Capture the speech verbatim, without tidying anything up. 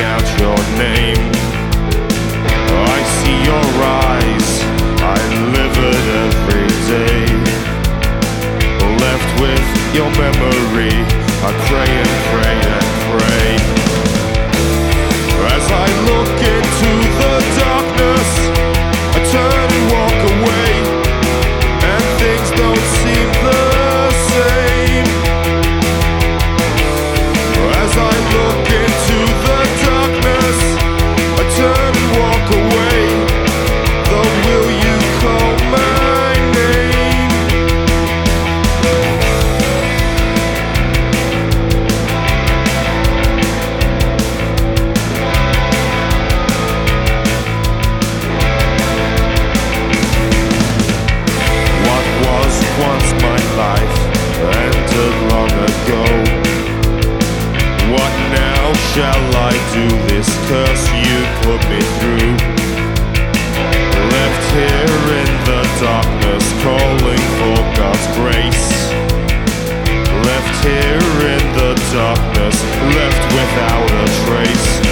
out your name. I see your eyes, I live it every day. Left with your memory, I pray and pray and pray. As I look into the darkness, I turn and walk away, and things don't seem the same. As I look into the darkness, I turn and walk away, though will you call my name? What was once my life ended long ago. What now shall I do? This curse you put me through. Left here in the darkness, calling for God's grace. Left here in the darkness, left without a trace.